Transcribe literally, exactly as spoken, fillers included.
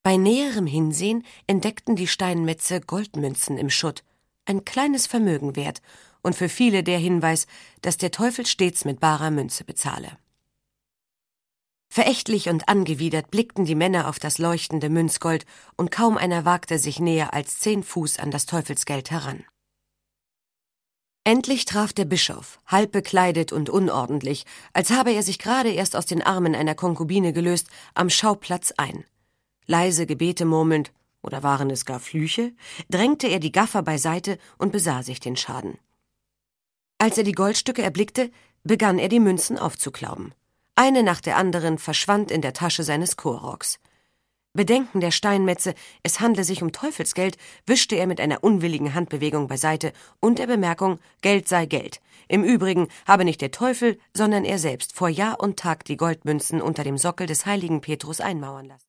Bei näherem Hinsehen entdeckten die Steinmetze Goldmünzen im Schutt, ein kleines Vermögen wert und für viele der Hinweis, dass der Teufel stets mit barer Münze bezahle. Verächtlich und angewidert blickten die Männer auf das leuchtende Münzgold, und kaum einer wagte sich näher als zehn Fuß an das Teufelsgeld heran. Endlich traf der Bischof, halb bekleidet und unordentlich, als habe er sich gerade erst aus den Armen einer Konkubine gelöst, am Schauplatz ein. Leise Gebete murmelnd, oder waren es gar Flüche, drängte er die Gaffer beiseite und besah sich den Schaden. Als er die Goldstücke erblickte, begann er die Münzen aufzuklauben. Eine nach der anderen verschwand in der Tasche seines Chorrocks. Bedenken der Steinmetze, es handle sich um Teufelsgeld, wischte er mit einer unwilligen Handbewegung beiseite und der Bemerkung, Geld sei Geld. Im Übrigen habe nicht der Teufel, sondern er selbst vor Jahr und Tag die Goldmünzen unter dem Sockel des heiligen Petrus einmauern lassen.